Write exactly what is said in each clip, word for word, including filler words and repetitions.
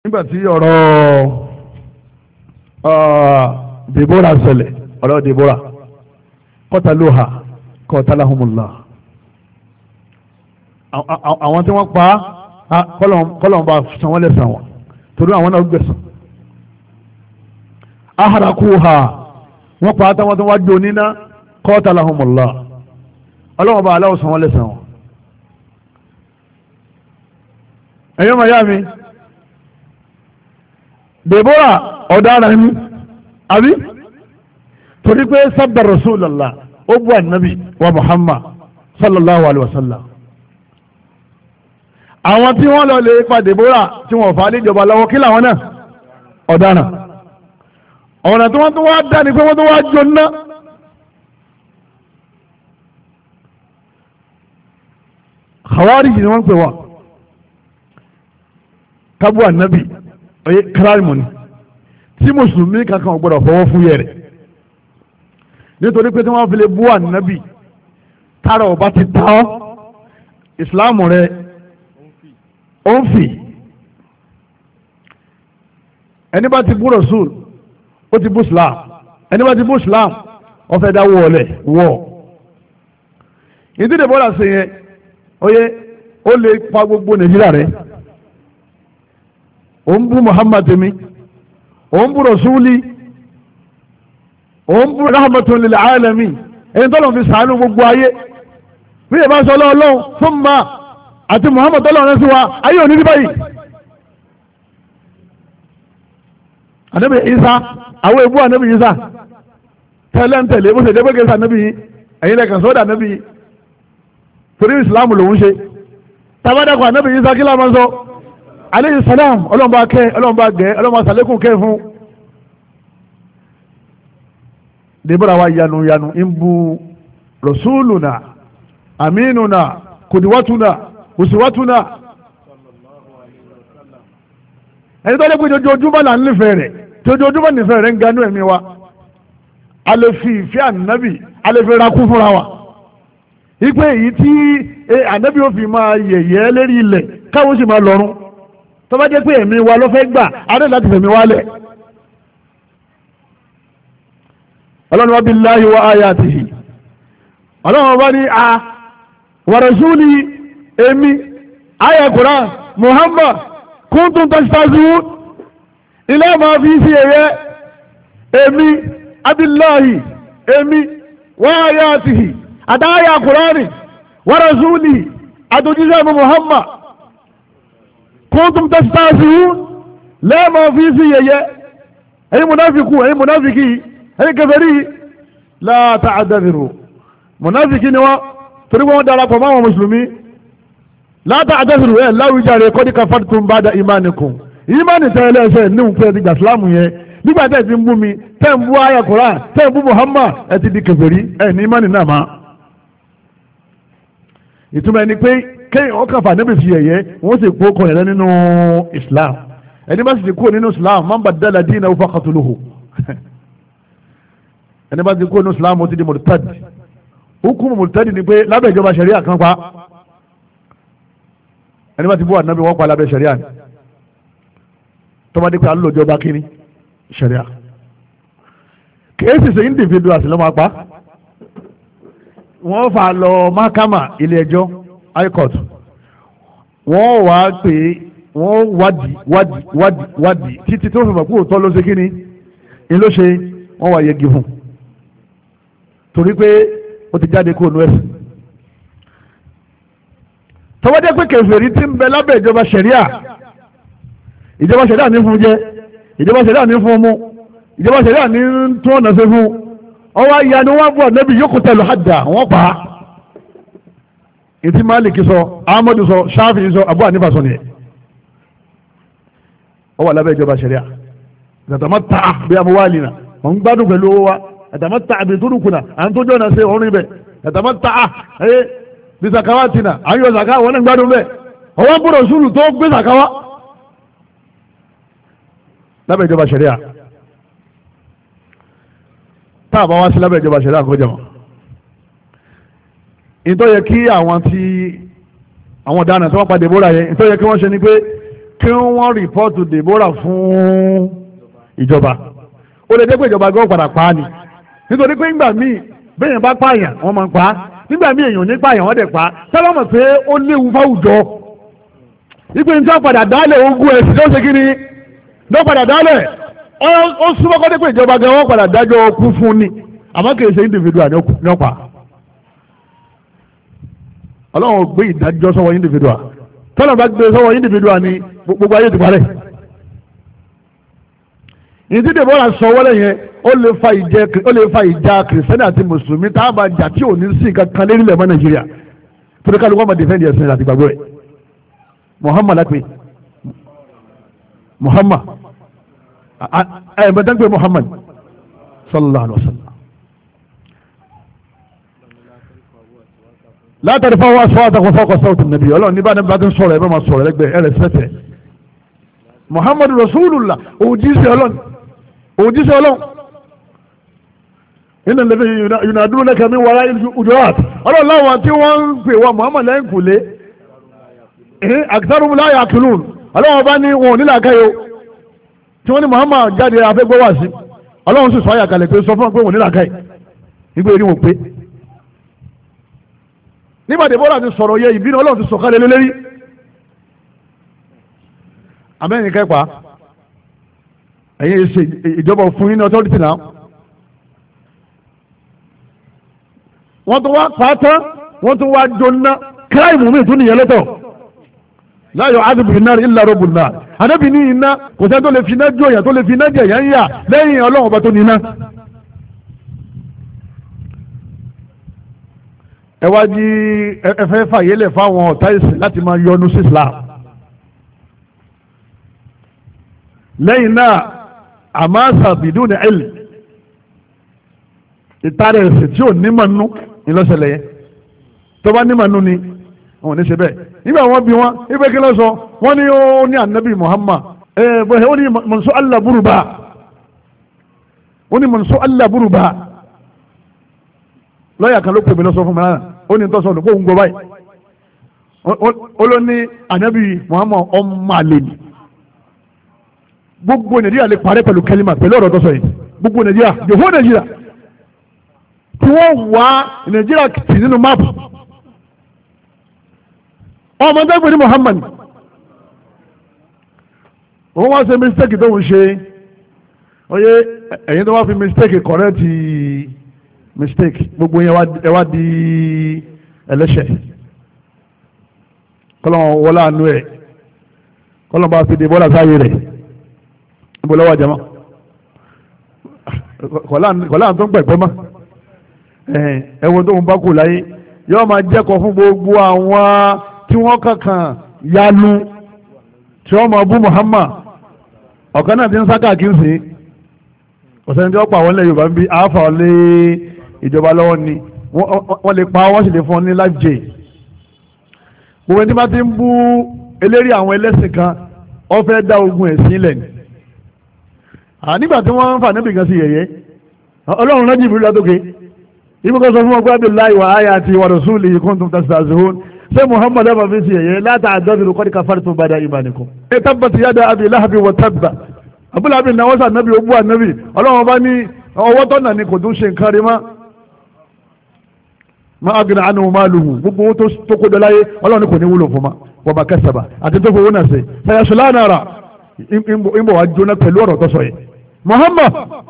nígbà tí ọ̀rọ̀ Dèbórà ṣẹlẹ̀ ọ̀rọ̀ Dèbórà qataluha qatalahumullah àwọn tí wọ́n pa kọ́lọ̀ bá san wọ́n lẹ́san wọn torí àwọn náà gbẹ̀san ahraquha wọ́n pa táwọn tó wá jò níná qatalahumullah ọlọ́wọ́n bá aláwọ̀ san wọ́n lẹ́san wọn. ẹ̀yọ́ mayami Dèbórà ọ̀daràn ni àbí torí pé sabba Rasulullah ó bú ànábì wa Muhammad sallallahu alaihi wasallam. àwọn tí wọ́n lọ lè pa Dèbórà tí wọ́n fà á léjọba lọ́wọ́ kí làwọn náà ọ̀daràn. ọ̀nà tí wọ́n tó wá dá ni pé wọ́n tó wá jóná. Khawarij ni wọ́n ń pè wọ́n kábù ànábì oye kíráìmù ni tí mùsùlùmí kankan ò gbọdọ̀ fọwọ́ fún yẹrẹ nítorí pé tí wọ́n fi lè bú ànábì tára ọba ti ta ọ́ ìsìláàmù rẹ ó ń fì ẹni bá ti bú Rasul ó ti bú Islam ẹni bá ti bú Islam ó fẹ́ dá wọlé wọ̀ ìdí Dèbórà sí yẹn oye ó lè pa gbogbo Nàìjíríà rẹ ó ń bú Muhammad mi ó ń bú Rasuli ó ń bú rahmatun lil alamin ẹni tọ́lọ̀ fi sàánú gbogbo ayé bí ìbá sọ lọ́wọ́ fún ma àti Muhammad tọ́lọ̀ rẹ̀ sí wa ayé òní rí báyìí. Ànábì Isa àwọn èbú Ànábì Isa tẹ́lẹ̀ ń tẹ̀lé bó ṣe dẹ́gbẹ́gẹ́ sí Ànábì yìí ẹ̀yin lẹ́kàn sọ́dọ̀ Ànábì yìí torí Ìsìlámù lòún ṣe tabadàkọ̀ Ànábì Isa kí láwọn sọ aleyhi salam ọlọ́mọba kẹ́ ọlọ́mọba gẹ́ ọlọ́mọba sàlékún kẹ́ fún. Dèbórà wa yanu yanu ń bu rasuluna aminuna kudiwatuna usiwatuna ẹni tó lé pé ojoojúmọ́ là ń nífẹ̀ẹ́ rẹ̀ tí ojoojúmọ́ nífẹ̀ẹ́ rẹ̀ ń ganú ẹ̀mí wa a lè fi ìfẹ́ ànábì a lè fi rakú fúnra wa ipe èyí tí ànábì ó fi máa yẹ̀yẹ́ lérí ilẹ̀ káwọn sì máa lọ́rùn tó bá jẹ́ pé ẹ̀mí wa ló fẹ́ gbà á dẹ̀ láti fẹ̀mí wa lẹ̀. ọlọ́run wa billahi wa ayatihi ọlọ́run wa ní a wa rasuli èmi ayé Quran Muhammad kuntum tastahzi'un ilé máa fi sí ẹ̀yẹ èmi abillahi èmi wa ayatihi àtàyà Quran wa rasuli àtòjíṣẹ́ Muhammad kuntum tastahzi'un lẹ́ẹ̀ máa fi sí ẹ̀yẹ ẹ̀yin munafiku ẹ̀yin munafiki ẹ̀yin kèfèrí la ta'tadhiru munafiki ni wọ́n torí wọ́n darapọ̀ mọ́ àwọn mùsùlùmí la ta'tadhiru ẹ̀ láwùjáre qad kafartum ba'da imanikum ìmánì tẹ́lẹ̀ ẹsẹ̀ ní òun fẹ́ ti gbà sílámù yẹn nígbà tẹ́ ti ń bú mi tẹ́ ń bú àyà Kùránì tẹ́ ń bú Muhammad ẹ ti di kèfèrí ẹ̀ ní ìmánì náà má. ìtumọ̀ ẹni pé kéèyàn ọkàn fà níbi fi yẹ̀yẹ́ wọ́n sì kó kọ̀ọ̀yẹ̀ nínú Islam ẹni bá sì ti kó nínú Islam man baddala dinahu faqtuluhu ẹni bá ti kó nínú Islam ó ti di murtad hukumu murtad ni pé lábẹ́ ìjọba ṣẹ̀ríà kan pa ẹni bá ti bú ànábì wọ́n pa lábẹ́ ṣẹ̀ríà ni tọ́mọdé pé alójọba kínní ṣẹ̀ríà kèésì ṣe individual sí ló máa pa wọ́n fà lọ mákàmà ilé ẹjọ́ high court wọ́n wá pé wọ́n wádìí wádìí wádìí wádìí títí tó fi mọ̀ kó tọ́ ló ṣe kínní ni ló ṣe wọ́n wá yẹgi fún torí pé ó ti jáde kó nu ẹ̀sìn tọ́wọ́dé pé kèfèrí ti ń bẹ lábẹ́ ìjọba ṣẹ̀ríà ìjọba ṣẹ̀ríà ní fún jẹ ìjọba ṣẹ̀ríà ní fún mú ìjọba ṣẹ̀ríà ní tún ọ̀nà ṣe fún ọwọ́ ìyanu wọn bọ̀ nẹ́bí yókù tẹ̀lé hàdà wọ́n pa á ìtì Málìkì sọ Ahmadu sọ Ṣáfì sọ Abu Hanifa sọ nìyẹn ọwọ́ lábẹ́ ìjọba ṣẹ̀ríà ìtàtàmọ́ta bí amúwálì náà wọ́n ń gbádùn pẹ̀lú owó wa ìtàtàmọ́ta àbí túrùkùnà à ń tójú ọ̀nà ṣe orin bẹ̀ ìtàtàmọ́ta ẹ̀ bí sàkáwá tìǹà à ń yọ sàkáwá wọn ń gbádùn bẹ̀ ọwọ́ bọ̀rọ̀ sùúrù tó gbé sàkáwá lábẹ́ ìjọba ṣẹ̀ríà tá a bá wá sí lábẹ́ ìjọba ṣẹ̀ríà kọjá wọn. ìtọ́ yẹ kí àwọn tí àwọn ọ̀daràn tí wọ́n pa Dèbórà yẹn ìtọ́ yẹ kí wọ́n ṣe ni pé kí wọ́n rìpọ́ọ̀tù Deborah fún ìjọba ó lè dé pé ìjọba gbọ́ padà pa á ni nítorí pé nígbà míì bẹ́ẹ̀ bá pààyàn wọ́n máa ń pa á nígbà míì èèyàn ní pààyàn wọ́n dẹ̀ pa á sábà mọ̀ pé ó léwu fáwùjọ ìpè ní tí wọ́n padà dálẹ̀ ogún ẹ̀sìn ló ṣe kí ni ló padà dálẹ̀ ó súnmọ́ kọ́ dé pé ìjọba gan wọ́n padà dájọ́ kú fún ni àmọ́ kì í ṣe individual ní ọ̀pá ọlọ́run gbé ìdájọ́ sọ́wọ́ individual tọ́lọ̀ bá gbé sọ́wọ́ individual ni gbogbo ayé ti parẹ́ ìdí Deborah sọ wọlé yẹn ó lè fa ìjẹ ó lè fa ìjà kìrìsìtẹ́nì àti mùsùlùmí tá a bá jà tí ò ní sí kankan lérí lẹ̀ mọ́ Nàìjíríà torí kálukú ọmọ dìfẹ́ǹdì ẹ̀sìn àti gbàgbọ́ ẹ̀ Muhammad lápẹ́ Muhammad ẹ̀ mẹ́tẹ́ pé Muhammad sallallahu alaihi wa sallam. La tarfa'u aswatakum fawqa sawti an-nabi ọlọ́run níbà níbà tó ń sọ̀rọ̀ ẹ̀ bá máa sọ̀rọ̀ ẹgbẹ́ ẹ̀ rẹ̀ sẹ́tẹ̀ Muhammad rasulullah òjíṣẹ́ ọlọ́run òjíṣẹ́ ọlọ́run inna alladhina yunadunaka min wara'il hujurat ọlọ́run láwọn tí wọ́n ń pè wọ́n Muhammad lẹ́yìn kùlé aktharuhum la ya'qilun ọlọ́run bá ní wọn ò nílà káyọ tí wọ́n ní Muhammad jáde afẹ́gbọ́ wá sí ọlọ́run sì sọ àyàkálẹ̀ pé sọ fún wọn pé wọn ò nílà káyọ nígbà èrí wọn pé nígbà Deborah ti sọ̀rọ̀ yẹ ìbínú ọlọ́run ti sọ̀kalẹ̀ lélẹ́rí amẹ́rin kẹ́pàá ẹ̀yin ṣe ìjọba fún yín ní ọtọ́rìtì náà wọ́n tún wá pàtó wọ́n tún wá jóná kíráìmù mi tún nìyẹn lọ́tọ̀ láyọ̀ ádùbù iná illa rabbun nar àdébì ní iná kò sẹ́ni tó lè fi iná jó èèyàn tó lè fi iná jẹ èèyàn ń yà lẹ́yìn ọlọ́run ọba tó ní iná. ẹ wá di ẹfẹ́ fàyẹ́lẹ̀ fáwọn ọ̀tá ìsìn láti máa yọnu sí Islam lẹ́yìn náà àmásà bidun ilm ìtàrẹ̀ ẹ̀sìn tí ò nímọ̀ nú ìlọ́sẹ̀lẹ̀ yẹn tó bá nímọ̀ nú ni wọn ò ní ṣe bẹ́ẹ̀ nígbà wọn bí wọn ibẹ̀ kí ló sọ wọn ní ó ní anabi Muhammad ẹ bẹ́ẹ̀ ó ní mọ̀nsó allah burúba ó ní mọ̀nsó allah burúba lọ́yà kan ló pè mí lọ́sọ fún mi náà ó ní tọ́sọ̀ ọ̀dùnkó ń gbọ́ báyìí ó ló ní anabi Muhammad ọmọ àlè ni gbogbo Nàìjíríà lè parẹ́ pẹ̀lú kẹlímà pẹ̀lú ọ̀rọ̀ tọ́sọ̀ yìí gbogbo Nàìjíríà yòówó Nàìjíríà tí wọ́n wá Nàìjíríà tì nínú máàpù ọmọ dẹ́gbẹ̀ ní Muhammad òun wá ṣe mistake tó ń ṣe oyè ẹ̀yin tó wá fi mistake correct mistake gbogbo yẹn ẹ wá di ẹlẹ́ṣẹ̀ kọ́lọ́n wọlé àánú ẹ̀ kọ́lọ́n bá fi Deborah sáyé rẹ̀ níbo lọ́wọ́ àjẹmọ́ kọ́lá tó ń gbẹ̀gbẹ́ mọ́ ẹ̀wọ̀n tó ń bá kù láyé yóò máa jẹ́kọ̀ọ́ fún gbogbo àwọn tí wọ́n kankan yanu tí wọ́n máa bú Muhammad ọ̀kan náà ti ń sáká kí n sìn ọ̀sẹ̀ tí wọ́n pa àwọn ilẹ̀ Yorùbá ń bí àáfà lé ìjọba lọ́wọ́ ni wọ́n lè pa wọ́n sì lè fún ọ ní life jail gbogbo ẹni tí wọ́n ti ń bú eléri àwọn ẹlẹ́sìn kan ó fẹ́ dá ogun ẹ̀sìn lẹ̀ ni nígbà tí wọ́n ń fà níbi kan sí yẹ̀yẹ́ ọlọ́run náà jìbìrì látòkè ibi kan sọ fún ọgbà Abdullahi wa ayati wa rasulihi kuntum tastahzi'un ṣé Muhammad abba fi sí yẹ̀yẹ́ la ta'tadhiru qad kafartum ba'da imanikum. ẹ tabbat yada abi lahabin wa tabba abúlé abin náà wọ́n sà nábì ogún ànábì ọlọ́run bá ní ọwọ́ tọ́nà ni kò tún ṣe nǹkan rí má má aghna anhu maluhu gbogbo owó tó kó dọ́ láyé ọlọ́run ní kò ní wúlò fún ma wa ma kasaba àti tó fowó náà ṣe sayasla nara ìbò wa jóná pẹ̀lú ọ̀rọ̀ tó sọ yìí Muhammad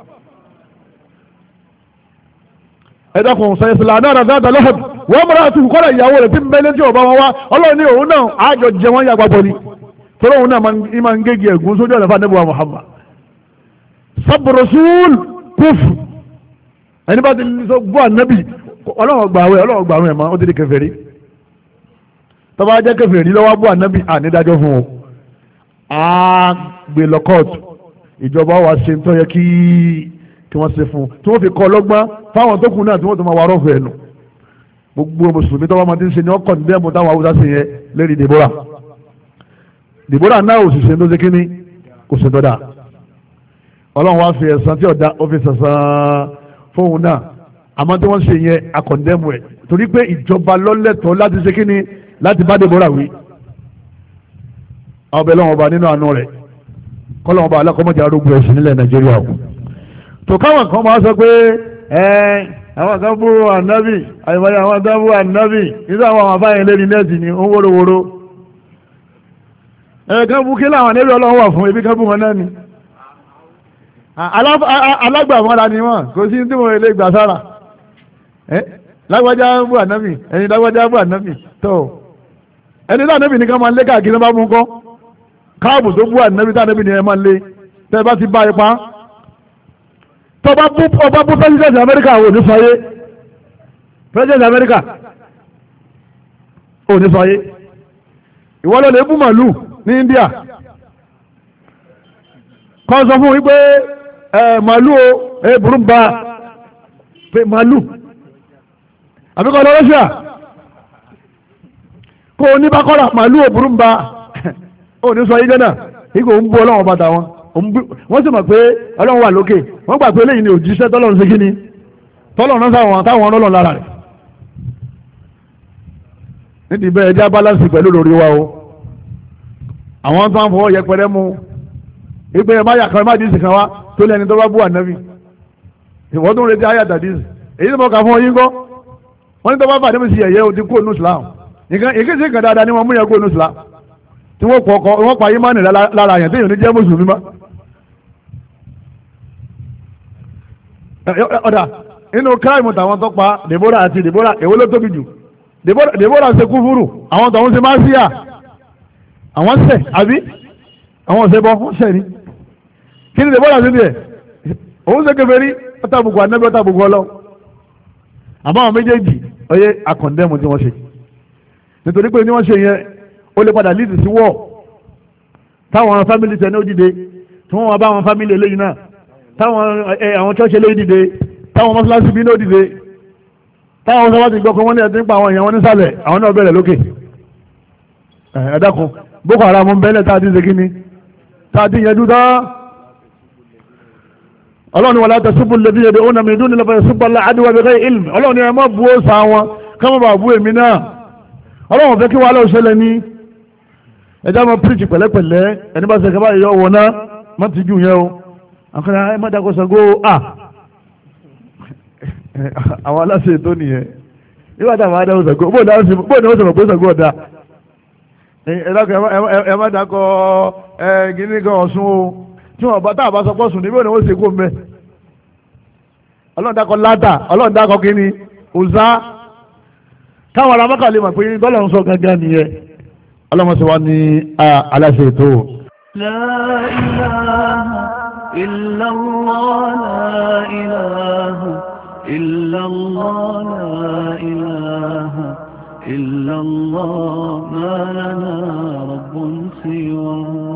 ẹ̀dàkùn sayasla nara zata lahab wọ́n mọ̀ra àti kọ́lá ìyàwó rẹ̀ tí ń bẹ́lẹ́ tí ọba wọn wá ọlọ́run ní òun náà àjọ jẹ wọ́n yàgbá bọ́ ni tọ́lọ́ òun náà máa ń gégé ẹ̀gún sójú ọ̀nà fún anábìwá Muhammad sabbu rasul kúfù ẹni bá ti sọ gbọ́ ànábì ọlọ́run gbàwẹ̀ ọlọ́run gbàwẹ̀ mọ́ ó ti di kèfèrí tọ́ba jẹ́ kèfèrí lọ́wọ́ bọ́ ànábì ànídájọ́ fún o á gbé lọ kóòtù ìjọba wa ṣe ń tọ́ yẹ kí kí wọ́n ṣe fún un tí wọ́n fi kọ́ ọlọ́gbọ́n fáwọn tó kù náà tí wọ́n tó máa wà rọ́ọ̀fù ẹ̀nu gbogbo mùsùlùmí tọ́wọ́ máa ti ń ṣe ní ọkọ̀ níbẹ̀ mú táwọn haúsá ṣe yẹn lérí Deborah Deborah náà òṣìṣẹ́ ló ṣe kíní kò ṣe dọ́dà ọlọ́run wá fi ẹ̀san tí ọ̀dà ó fi sẹ̀san fóun náà àmọ́ tí wọ́n ṣe yẹn akọ̀ndẹ́mù ẹ̀ torí pé ìjọba lọ́lẹ́tọ̀ọ́ láti ṣe kíní láti bá Deborah wí àwọn ọbẹ̀ lọ́wọ́ ọba nínú àánú rẹ̀ kọ́lọ́wọ́ ọba alákọ̀ọ́mọ̀jà arúgbó ẹ̀sìn nílẹ̀ Nàìjíríà o tó káwọn kan máa sọ pé ẹ àwọn kan bú ànábì àyùmáyé àwọn kan bú ànábì nígbà àwọn àwọn afáyẹn lé ní nẹ́ẹ̀sì ni ó ń wórówóró ẹ kan bú kí láwọn ànábì Ọlọ́run wà fún ebi kan bú wọn náà ni alágbàmọ́ra ni wọ́n kò sí tí mo lè gbà sára lágbájá bú ànábì ẹni lágbájá bú ànábì tó ẹni tí ànábì nìkan máa ń lé káàkiri bá mú kọ́ káàbù tó bú ànábì tí ànábì nìkan máa ń lé tẹ́ bá ti bá ipa tọba bú ọba bú president America ò ní sọyé president America ò ní sọyé ìwọ ló lè bú màlúù ní India kọ́ sọ fún wípé ẹ màlúù o ẹ burú ń ba pé màlúù àbíkọ́ lọ Russia kó o ní bá kọ́ra màlúù ò burú ń ba ò ní sọyé gánà ìgò ń bú ọlọ́wọ́n bàtà wọn wọ́n sì mọ̀ pé ọlọ́run wà lókè wọ́n gbà pé eléyìí ni òjíṣẹ́ tọ́lọ́run ṣe kíni tọ́lọ́run náà sáwọn táwọn ọlọ́run lára rẹ̀ nídìí bẹ́ẹ̀ ẹjá bálánsì pẹ̀lú lórí wa o àwọn tó ń fọwọ́ yẹpẹrẹ mú ìpè ẹ̀ má yà kan má dìísì kan wá tó lẹ́ni tó bá bú ànábì ìwọ́n tó ń retí ayé àtàdìsì èyí tó mọ̀ kà fún ọyìn kọ́ wọ́n ní tó bá bà níbi sí ẹ̀yẹ o ti kú ònú Islam ìkéṣe kan dáadáa ni wọ́n mú yẹn kú ònú Islam tí wọ́n pọ̀ ọkọ̀ wọ́n pa ayé má nì lára yẹn tí èèyàn ní jẹ́ mùsùlùmí má. ọ̀dà inú kíráìmù tàwọn tó pa Deborah àti Deborah èwo ló tóbi jù Deborah ṣe kúfúrù àwọn tàwọn ṣe máa ń síyà àwọn ṣẹ̀ àbí àwọn ọ̀sẹ̀ bọ́ wọ́n ṣẹ̀ ní kí ni Deborah ṣe tiẹ̀ òun ṣe kèfèrí ọ̀tàbùkù ànábì ọ̀tàbùkù ọlọ́ àmọ́ àwọn méjèèjì ọyẹ akọ̀ndẹ́mù tí wọ́n ṣe nítorí pé ní wọ́n ṣe yẹn ó lè padà lídì sí wọ́ táwọn fámìlì tẹ̀ ní ó dìde tí wọ́n wá bá àwọn fámìlì eléyìí náà táwọn àwọn church eléyìí dìde táwọn mọ́sálásí bí ní ó dìde táwọn sábà ti gbọ́ pé wọ́n ní ẹ̀sìn ń pa àwọn èèyàn wọn nísàlẹ̀ àwọn náà bẹ̀rẹ̀ lókè ẹ dákun Boko Haram ń bẹ́lẹ̀ tá a ti ṣe kí ni tá a ti yẹn dúdá ọlọ́run ni wala tasubbu alladhina yad'una min dunillahi fa yasubbu Allaha adwan bighayri ilm ọlọ́run ni ẹ má bu ó sa wọn ká má bàa bú èmi náà ọlọ́run fẹ́ kí wàá lọ́ọ́ ṣẹlẹ̀ ní ẹjá máa píríkì pẹ̀lẹ́pẹ̀lẹ́ ẹni bá ṣe kaba yọ wọ̀ náà má ti jù yẹn o àkàrà ẹ má dàgbọ́ Ṣàngó à àwọn aláṣẹ ètò nìyẹn nígbà táwọn adáwọ̀ Ṣàngó bóun ni wọ́n sọ̀rọ̀ pé Ṣàngó ọ̀dà ẹ má dàkọ ẹ gíní kan Ọ̀ṣun o tí wọn bá táwọn bá sọ pọ̀ sùn níbi òní wọ́n ṣe kó mẹ́ ọlọ́run dákọ látà ọlọ́run dákọ kíní Uzza káwọn ará Mákà lè mọ̀ pé bọ́lá ń sọ gangan nìyẹn ọlọ́run sọ wá ní aláṣẹ ètò. La ilaha illallah, la ilaha illallah, la ilaha illallah, ma lana rabbun siwa.